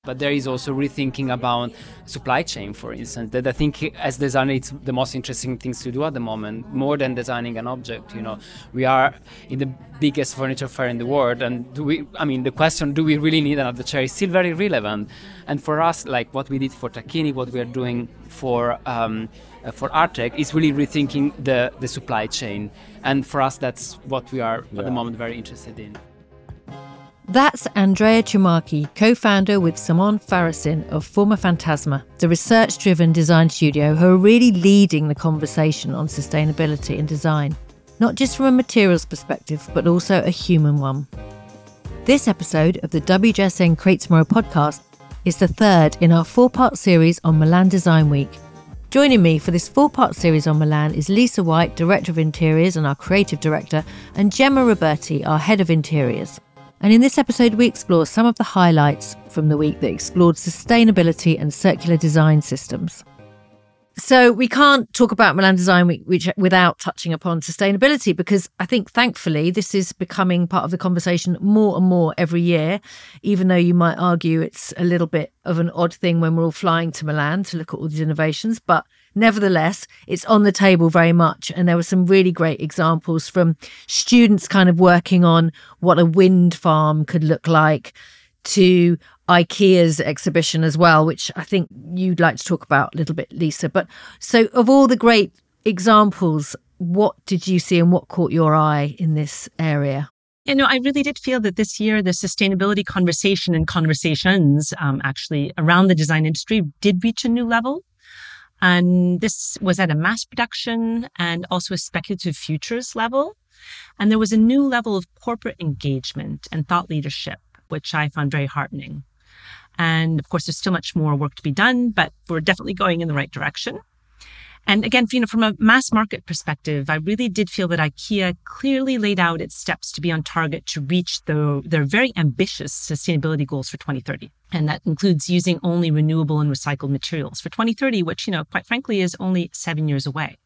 But there is also rethinking about supply chain, for instance, that I think as designer it's the most interesting things to do at the moment, more than designing an object. We are in the biggest furniture fair in the world, and the question, do we really need another chair, is still very relevant. And for us, like what we did for Tacchini, what we are doing for Artec is really rethinking the supply chain. And for us, that's what we are at the moment very interested in. That's Andrea Chumaki, co-founder with Simon Farasin of Forma Fantasma, the research-driven design studio who are really leading the conversation on sustainability and design, not just from a materials perspective, but also a human one. This episode of the WGSN Create Tomorrow podcast is the third in our 4-part series on Milan Design Week. Joining me for this 4-part series on Milan is Lisa White, Director of Interiors and our Creative Director, and Gemma Roberti, our Head of Interiors. And in this episode, we explore some of the highlights from the week that explored sustainability and circular design systems. So we can't talk about Milan Design Week without touching upon sustainability, because I think, thankfully, this is becoming part of the conversation more and more every year, even though you might argue it's a little bit of an odd thing when we're all flying to Milan to look at all these innovations. But nevertheless, it's on the table very much. And there were some really great examples from students kind of working on what a wind farm could look like, to IKEA's exhibition as well, which I think you'd like to talk about a little bit, Lisa. But so of all the great examples, what did you see and what caught your eye in this area? I really did feel that this year the sustainability conversation and conversations actually around the design industry did reach a new level. And this was at a mass production and also a speculative futures level. And there was a new level of corporate engagement and thought leadership, which I found very heartening. And of course, there's still much more work to be done, but we're definitely going in the right direction. And again, from a mass market perspective, I really did feel that IKEA clearly laid out its steps to be on target to reach their very ambitious sustainability goals for 2030. And that includes using only renewable and recycled materials for 2030, which, quite frankly, is only 7 years away.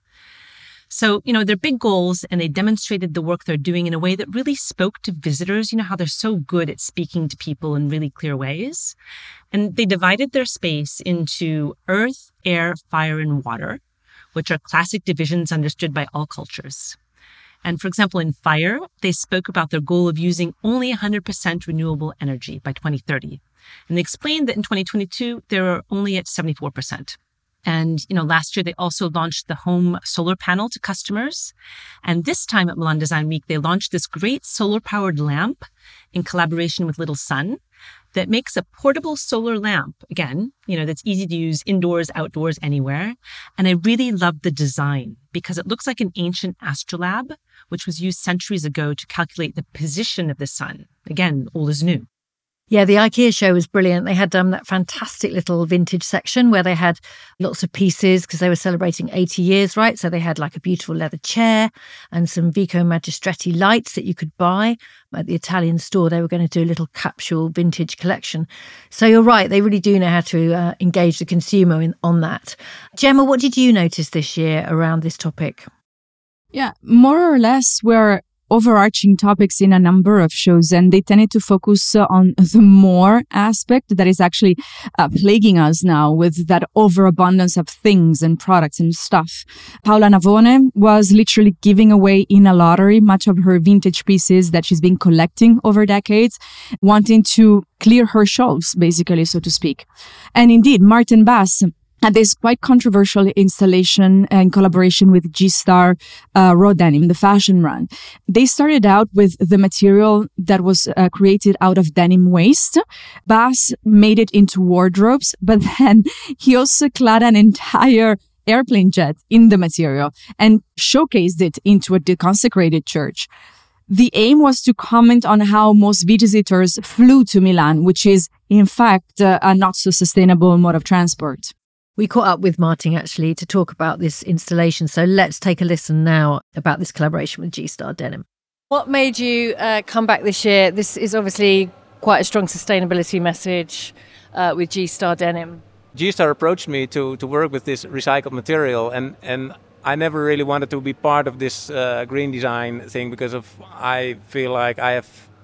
So, they're big goals, and they demonstrated the work they're doing in a way that really spoke to visitors. How they're so good at speaking to people in really clear ways. And they divided their space into earth, air, fire, and water, which are classic divisions understood by all cultures. And for example, in fire, they spoke about their goal of using only 100% renewable energy by 2030. And they explained that in 2022, they were only at 74%. And, last year, they also launched the home solar panel to customers. And this time at Milan Design Week, they launched this great solar-powered lamp in collaboration with Little Sun that makes a portable solar lamp, again, that's easy to use indoors, outdoors, anywhere. And I really loved the design because it looks like an ancient astrolabe, which was used centuries ago to calculate the position of the sun. Again, old as new. Yeah, the IKEA show was brilliant. They had that fantastic little vintage section where they had lots of pieces because they were celebrating 80 years, right? So they had like a beautiful leather chair and some Vico Magistretti lights that you could buy at the Italian store. They were going to do a little capsule vintage collection. So you're right, they really do know how to engage the consumer on that. Gemma, what did you notice this year around this topic? Yeah, more or less we're overarching topics in a number of shows, and they tended to focus on the more aspect that is actually plaguing us now with that overabundance of things and products and stuff. Paola Navone was literally giving away in a lottery much of her vintage pieces that she's been collecting over decades, wanting to clear her shelves, basically, so to speak. And indeed, Martin Bass had this quite controversial installation in collaboration with G-Star Raw Denim, the fashion run. They started out with the material that was created out of denim waste. Bass made it into wardrobes, but then he also clad an entire airplane jet in the material and showcased it into a deconsecrated church. The aim was to comment on how most visitors flew to Milan, which is, in fact, a not so sustainable mode of transport. We caught up with Martin, actually, to talk about this installation. So let's take a listen now about this collaboration with G-Star Denim. What made you come back this year? This is obviously quite a strong sustainability message with G-Star Denim. G-Star approached me to work with this recycled material, and I never really wanted to be part of this green design thing because I feel like I have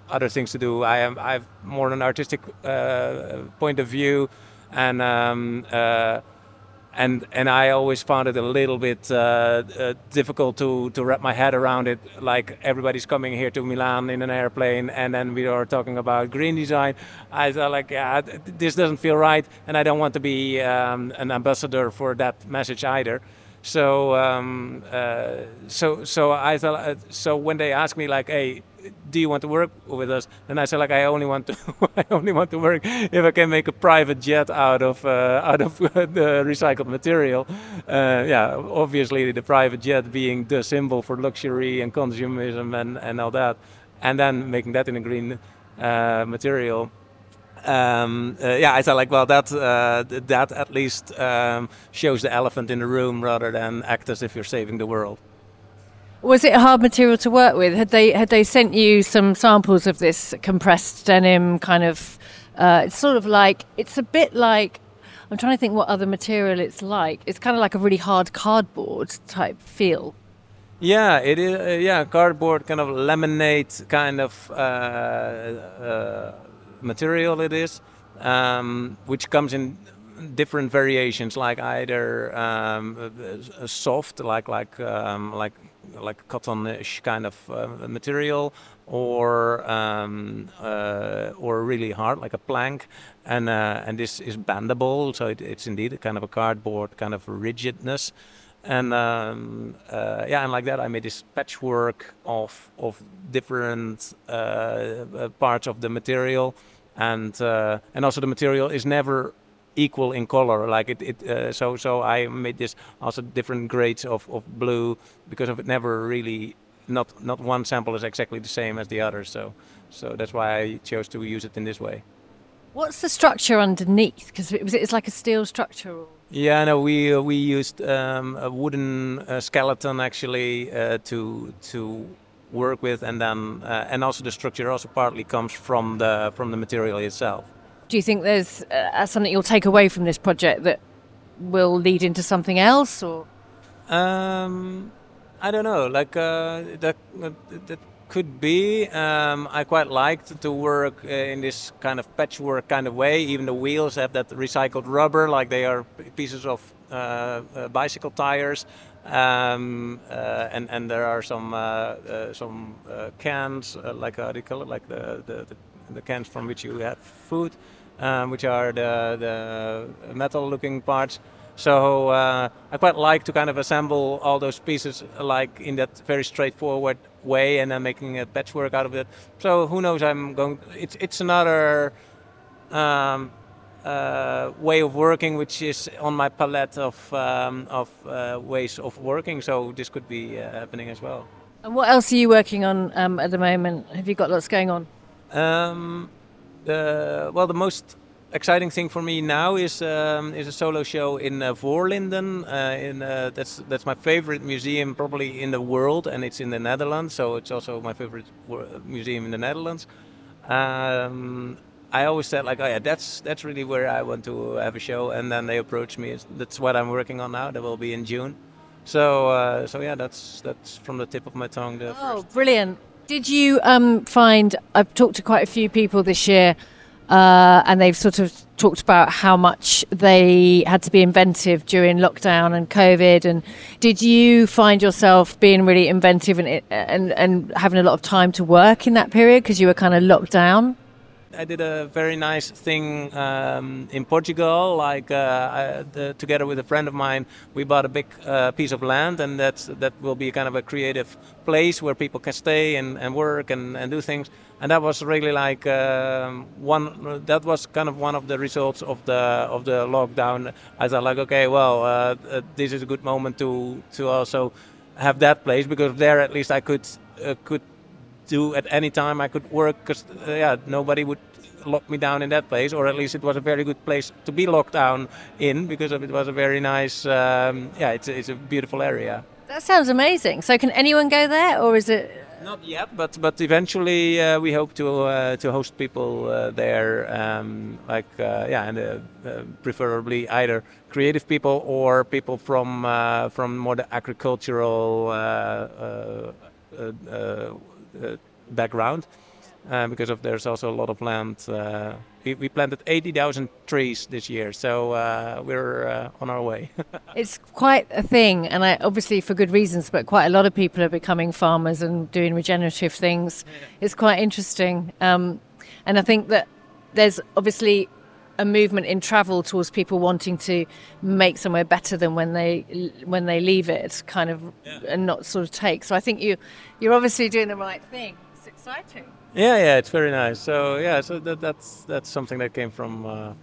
other things to do. I've more an artistic point of view, and and I always found it a little bit difficult to wrap my head around it. Like everybody's coming here to Milan in an airplane, and then we are talking about green design. I thought like, yeah, this doesn't feel right, and I don't want to be an ambassador for that message either. So so I thought so when they asked me like, hey, do you want to work with us? And I said like, I only want to I only want to work if I can make a private jet out of the recycled material. Yeah, obviously the private jet being the symbol for luxury and consumerism and all that, and then making that in a green material. Yeah, I thought like, well, that at least shows the elephant in the room rather than act as if you're saving the world. Was it a hard material to work with? Had they sent you some samples of this compressed denim kind of? It's sort of like, it's a bit like, I'm trying to think what other material it's like. It's kind of like a really hard cardboard type feel. Yeah, it is. Yeah, cardboard, kind of laminate kind of material it is, which comes in different variations, like either soft, like cottonish kind of material, or really hard, like a plank, and this is bendable, so it's indeed a kind of a cardboard kind of rigidness. And yeah, and like that, I made this patchwork of different parts of the material, and also the material is never equal in color. Like so I made this also different grades of blue, because of it never really not one sample is exactly the same as the other. So that's why I chose to use it in this way. What's the structure underneath? Because it's like a steel structure. Or... Yeah, no, we used a wooden skeleton actually to work with, and then and also the structure also partly comes from the material itself. Do you think there's something you'll take away from this project that will lead into something else, or? I don't know. Like that could be. I quite liked to work in this kind of patchwork kind of way. Even the wheels have that recycled rubber, like they are pieces of bicycle tires. And there are some cans, like how do you call it, like the cans from which you have food, which are the metal-looking parts. So I quite like to kind of assemble all those pieces like in that very straightforward way, and then making a patchwork out of it. So who knows? It's another way of working, which is on my palette of ways of working. So this could be happening as well. And what else are you working on at the moment? Have you got lots going on? The most exciting thing for me now is a solo show in Voorlinden. That's my favorite museum probably in the world, and it's in the Netherlands. So it's also my favorite museum in the Netherlands. I always said like, oh yeah, that's really where I want to have a show, and then they approached me. That's what I'm working on now. That will be in June. So yeah, that's from the tip of my tongue. First. Brilliant! Did you find? I've talked to quite a few people this year, and they've sort of talked about how much they had to be inventive during lockdown and COVID. And did you find yourself being really inventive and having a lot of time to work in that period because you were kind of locked down? I did a very nice thing in Portugal. Like together with a friend of mine, we bought a big piece of land, and that will be kind of a creative place where people can stay and work and do things. And that was really like that was kind of one of the results of the lockdown. I thought like, okay, well, this is a good moment to also have that place, because there at least I could do at any time. I could work, because nobody would lock me down in that place, or at least it was a very good place to be locked down in, because it was a very nice it's a beautiful area. That sounds amazing. So can anyone go there, or is it? Not yet, but eventually we hope to host people there, and preferably either creative people or people from more the agricultural background. because of there's also a lot of land. We planted 80,000 trees this year, so we're on our way. It's quite a thing, and obviously for good reasons, but quite a lot of people are becoming farmers and doing regenerative things. It's quite interesting. And I think that there's obviously a movement in travel towards people wanting to make somewhere better than when they leave it, kind of, and not sort of take. So I think you're obviously doing the right thing. It's exciting. Yeah, it's very nice. So that's something that came from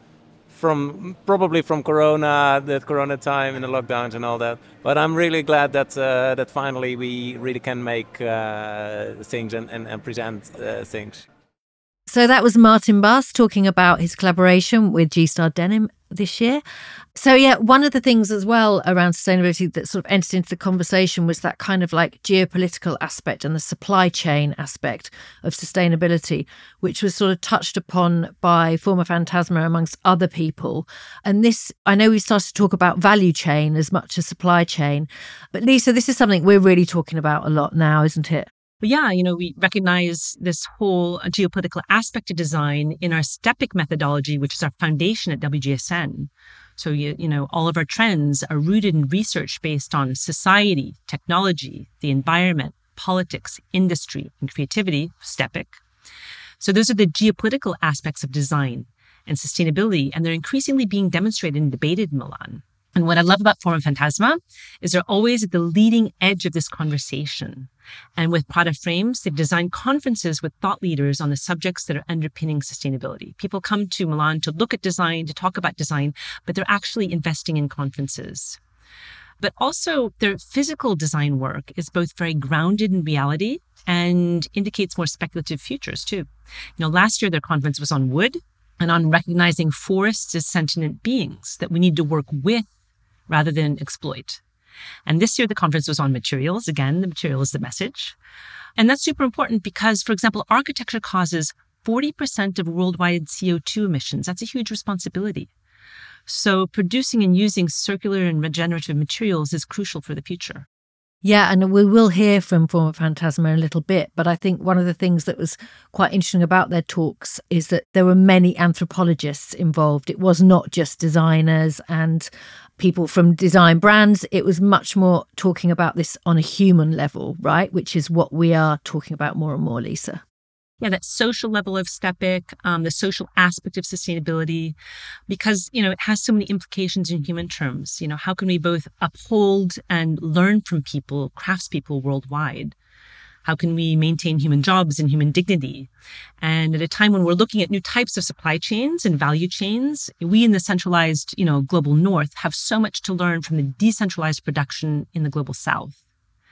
probably from Corona time and the lockdowns and all that. But I'm really glad that finally we really can make things and present things. So that was Martin Baas talking about his collaboration with G-Star Denim this year. So yeah, one of the things as well around sustainability that sort of entered into the conversation was that kind of like geopolitical aspect and the supply chain aspect of sustainability, which was sort of touched upon by Forma Fantasma amongst other people. And this, I know we started to talk about value chain as much as supply chain, but Lisa, this is something we're really talking about a lot now, isn't it? But yeah, we recognize this whole geopolitical aspect of design in our STEPIC methodology, which is our foundation at WGSN. So, all of our trends are rooted in research based on society, technology, the environment, politics, industry, and creativity, STEPIC. So those are the geopolitical aspects of design and sustainability, and they're increasingly being demonstrated and debated in Milan. And what I love about Forma Fantasma is they're always at the leading edge of this conversation. And with Prada Frames, they've designed conferences with thought leaders on the subjects that are underpinning sustainability. People come to Milan to look at design, to talk about design, but they're actually investing in conferences. But also their physical design work is both very grounded in reality and indicates more speculative futures too. Last year their conference was on wood and on recognizing forests as sentient beings that we need to work with rather than exploit. And this year, the conference was on materials. Again, the material is the message. And that's super important because, for example, architecture causes 40% of worldwide CO2 emissions. That's a huge responsibility. So producing and using circular and regenerative materials is crucial for the future. Yeah, and we will hear from Forma Fantasma in a little bit, but I think one of the things that was quite interesting about their talks is that there were many anthropologists involved. It was not just designers and people from design brands. It was much more talking about this on a human level, right? Which is what we are talking about more and more, Lisa. Yeah, that social level of STEPIC, the social aspect of sustainability, because, it has so many implications in human terms. How can we both uphold and learn from people, craftspeople worldwide? How can we maintain human jobs and human dignity? And at a time when we're looking at new types of supply chains and value chains, we in the centralized, global north have so much to learn from the decentralized production in the global south.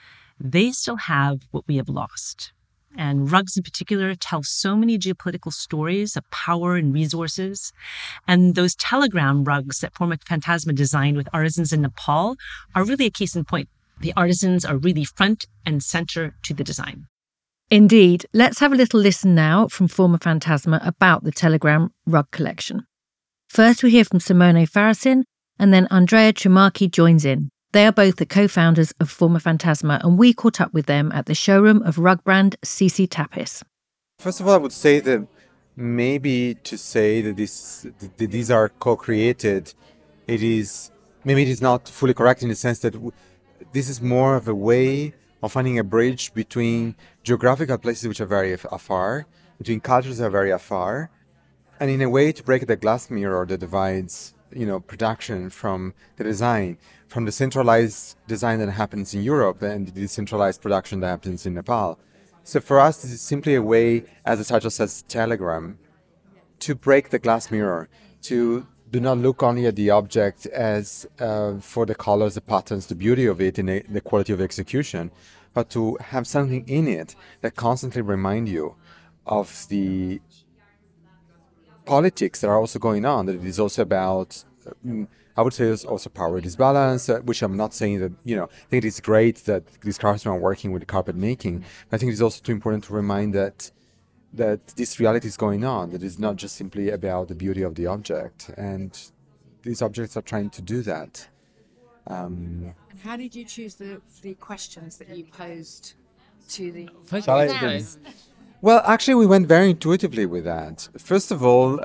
They still have what we have lost. And rugs in particular tell so many geopolitical stories of power and resources. And those telegram rugs that Forma Fantasma designed with artisans in Nepal are really a case in point. The artisans are really front and center to the design. Indeed. Let's have a little listen now from Forma Fantasma about the telegram rug collection. First, we hear from Simone Farasin, and then Andrea Trimarchi joins in. They are both the co-founders of Forma Fantasma, and we caught up with them at the showroom of rug brand CC Tapis. First of all, I would say that maybe to say that these are co-created, it is not fully correct in the sense that this is more of a way of finding a bridge between geographical places which are very afar, between cultures that are very afar, and in a way to break the glass mirror that divides production from the design, from the centralized design that happens in Europe and the decentralized production that happens in Nepal. So for us, this is simply a way, as the title says, telegram, to break the glass mirror, to do not look only at the object as for the colors, the patterns, the beauty of it, and the quality of execution, but to have something in it that constantly remind you of the politics that are also going on, that it is also about, I would say it's also power disbalance, which I'm not saying that, I think it is great that these craftsmen are working with carpet making. But I think it's also too important to remind that this reality is going on, that it's not just simply about the beauty of the object. And these objects are trying to do that. And how did you choose the questions that you posed to the Shall I? Well, actually, we went very intuitively with that. First of all,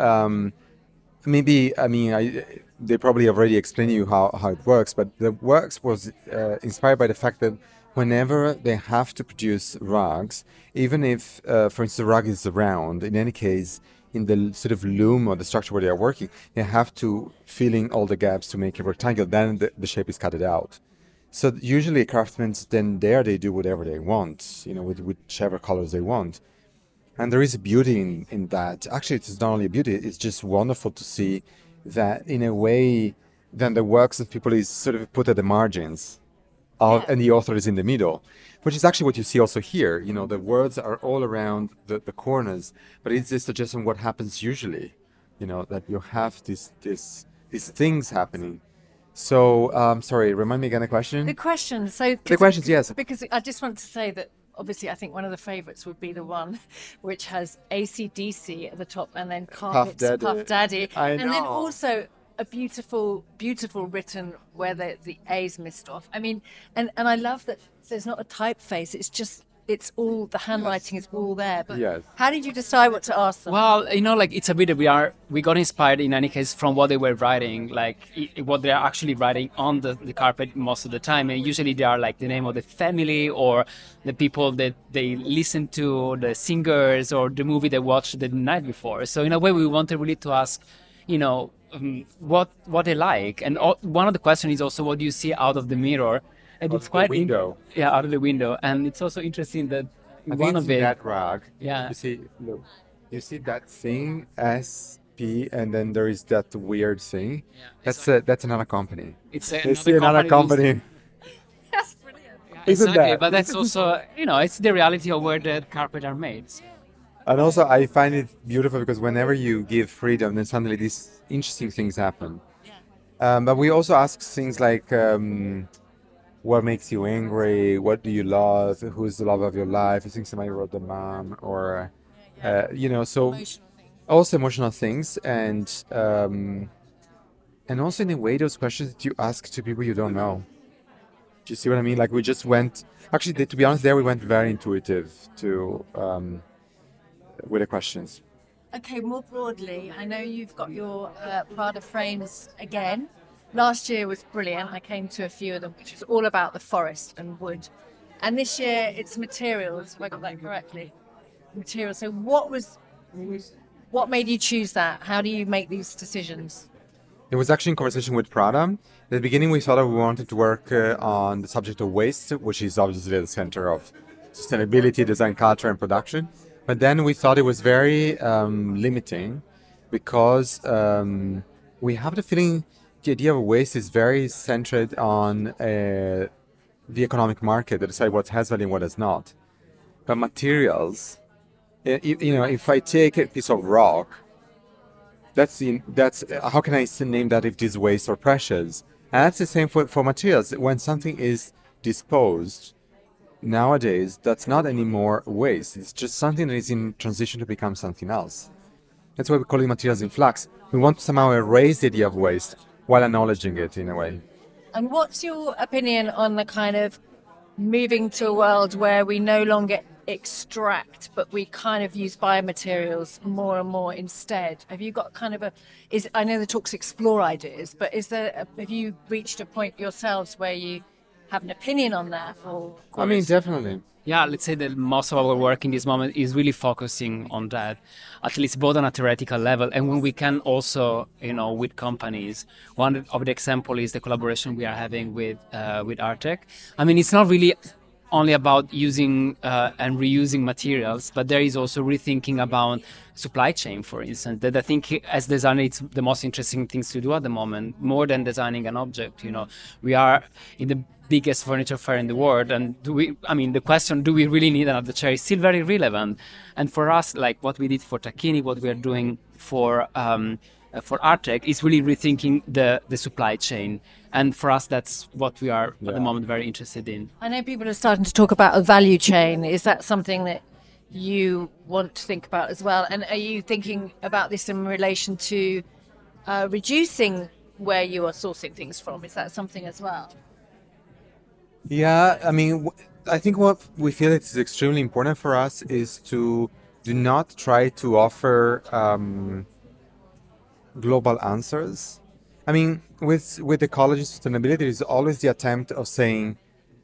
they probably already explained to you how it works, but the works was inspired by the fact that whenever they have to produce rugs, even if, for instance, the rug is round, in any case, in the sort of loom or the structure where they are working, they have to fill in all the gaps to make it rectangle. Then the shape is cut out. So usually craftsmen then they do whatever they want, with whichever colors they want. And there is a beauty in that. Actually, it's not only a beauty, it's just wonderful to see that in a way, then the works of people is sort of put at the margins and the author is in the middle, which is actually what you see also here. The words are all around the corners, but it's just suggesting what happens usually, that you have these things happening. So, sorry, remind me again the question? The questions. The questions, yes. Because I just want to say that obviously I think one of the favourites would be the one which has AC/DC at the top and then Carpets, Puff Daddy. I know. And then also a beautiful written where the A's missed off. I mean, and I love that there's not a typeface. It's all, the handwriting is all there. But Yes. how did you decide what to ask them? Well, it's a bit we got inspired in any case from what they were writing, what they're actually writing on the carpet most of the time. And usually they are like the name of the family or the people that they listen to, the singers or the movie they watched the night before. So in a way we wanted really to ask, what they like. And one of the questions is also, what do you see out of the mirror? And it's quite window. Out of the window. And it's also interesting that I one think of it's it, that rug. Yeah. You see that thing, SP, and then there is that weird thing. That's another company. it's You see another company. That's brilliant. Isn't Exactly, that? but that's also, it's the reality of where the carpet are made. And also, I find it beautiful because whenever you give freedom, then suddenly these interesting things happen. But we also ask things like, what makes you angry? What do you love? Who's the love of your life? I think somebody wrote the mom, or so also emotional things, and also in a way those questions that you ask to people you don't know. Do you see what I mean? Like we just went. Actually, to be honest, we went very intuitive with the questions. Okay, more broadly, I know you've got your Prada frames again. Last year was brilliant. I came to a few of them, which was all about the forest and wood. And this year it's materials, if I got that correctly. Materials. So what made you choose that? How do you make these decisions? It was actually in conversation with Prada. At the beginning, we thought that we wanted to work on the subject of waste, which is obviously at the center of sustainability, design, culture, and production. But then we thought it was very limiting because we have the feeling the idea of waste is very centered on the economic market that decide what has value and what has not. But materials, if I take a piece of rock, that's how can I name that if it is waste or precious? And that's the same for materials. When something is disposed, nowadays, that's not anymore waste. It's just something that is in transition to become something else. That's why we call it materials in flux. We want to somehow erase the idea of waste while acknowledging it in a way. And what's your opinion on the kind of moving to a world where we no longer extract, but we kind of use biomaterials more and more instead? Have you got kind of I know the talks explore ideas, but have you reached a point yourselves where you have an opinion on that? Or I mean, definitely. Yeah, let's say that most of our work in this moment is really focusing on that, at least both on a theoretical level. And when we can also, with companies, one of the example is the collaboration we are having with Artec. I mean, it's not really only about using and reusing materials, but there is also rethinking about supply chain, for instance, that I think as designer, it's the most interesting things to do at the moment, more than designing an object. We are in the biggest furniture fair in the world, and the question, do we really need another chair, is still very relevant. And for us, like what we did for Tacchini, what we are doing for Artec is really rethinking the supply chain. And for us, that's what we are at the moment very interested in. I know people are starting to talk about a value chain. Is that something that you want to think about as well? And are you thinking about this in relation to reducing where you are sourcing things from? Is that something as well? Yeah, I mean, I think what we feel is extremely important for us is to do not try to offer global answers. I mean, with ecology sustainability, there is always the attempt of saying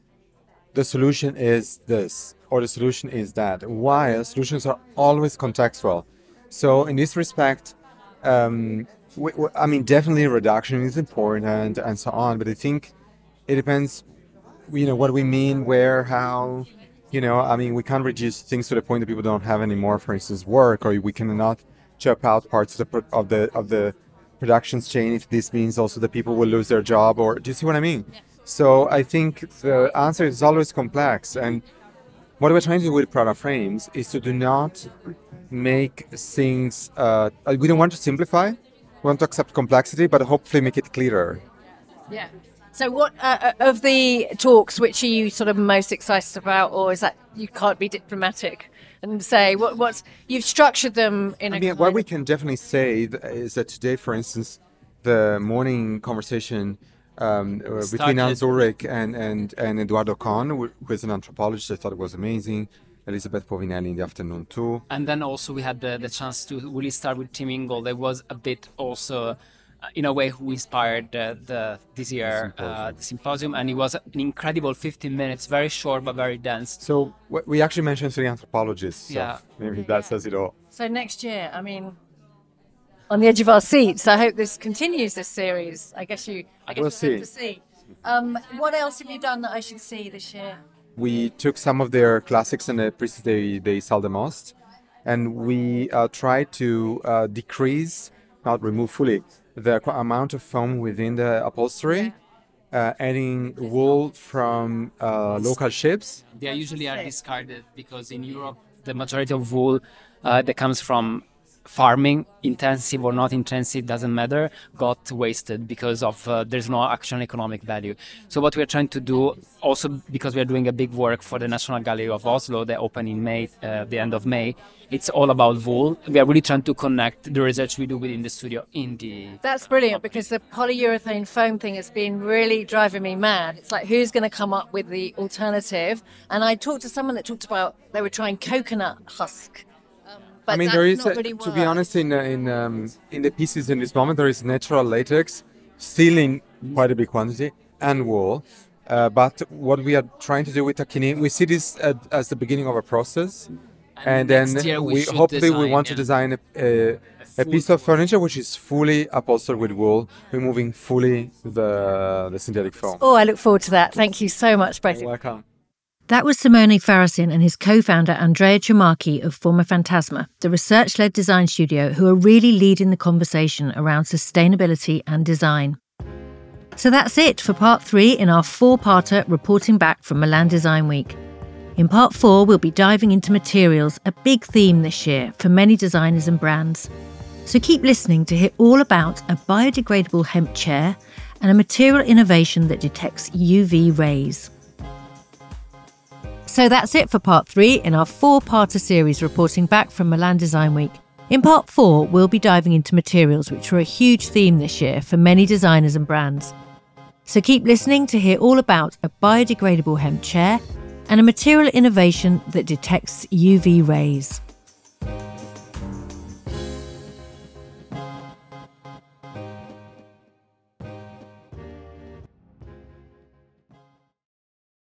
the solution is this or the solution is that, while solutions are always contextual. So in this respect, I mean, definitely reduction is important and so on, but I think it depends, what we mean, where, how, I mean, we can't reduce things to the point that people don't have any more, for instance, work, or we cannot chop out parts of the production chain if this means also that people will lose their job, or do you see what I mean? Yeah. So I think the answer is always complex, and what we're trying to do with Prada Frames is to do not make things, we don't want to simplify, we want to accept complexity, but hopefully make it clearer. Yeah. So what of the talks, which are you sort of most excited about, or is that you can't be diplomatic and say what's you've structured them in what we can definitely say is that today, for instance, the morning conversation between Hans Ulrich and Eduardo Kohn, who is an anthropologist, I thought it was amazing. Elizabeth Povinelli in the afternoon too. And then also we had the chance to really start with Tim Ingold. There was a bit also, in a way, who inspired this year the symposium, and it was an incredible 15 minutes, very short but very dense. So we actually mentioned 3 anthropologists. So maybe that says it all. So next year, I mean, on the edge of our seats. I hope this continues, this series. I guess we'll see. What else have you done that I should see this year? We took some of their classics and the pieces they sell the most, and we tried to decrease, not remove fully, the amount of foam within the upholstery, adding wool from local ships. They usually are discarded because in Europe the majority of wool that comes from farming, intensive or not intensive, doesn't matter, got wasted because of there's no actual economic value. So what we're trying to do, also because we're doing a big work for the National Gallery of Oslo, they open in May, the end of May, it's all about wool. We are really trying to connect the research we do within the studio in the... That's brilliant, because the polyurethane foam thing has been really driving me mad. It's like, who's going to come up with the alternative? And I talked to someone that talked about they were trying coconut husk. But I mean, there is, to be honest, in the pieces in this moment, there is natural latex, still in quite a big quantity, and wool. But what we are trying to do with Takini, we see this as the beginning of a process. And then we want to design a piece of furniture which is fully upholstered with wool, removing fully the synthetic foam. Oh, I look forward to that. Thank you so much, both. You're welcome. That was Simone Farasin and his co-founder Andrea Ciammarchi of Forma Fantasma, the research-led design studio who are really leading the conversation around sustainability and design. So that's it for part 3 in our 4-parter reporting back from Milan Design Week. In part 4, we'll be diving into materials, a big theme this year for many designers and brands. So keep listening to hear all about a biodegradable hemp chair and a material innovation that detects UV rays. So that's it for part 3 in our 4-parter series reporting back from Milan Design Week. In part 4, we'll be diving into materials, which were a huge theme this year for many designers and brands. So keep listening to hear all about a biodegradable hemp chair and a material innovation that detects UV rays.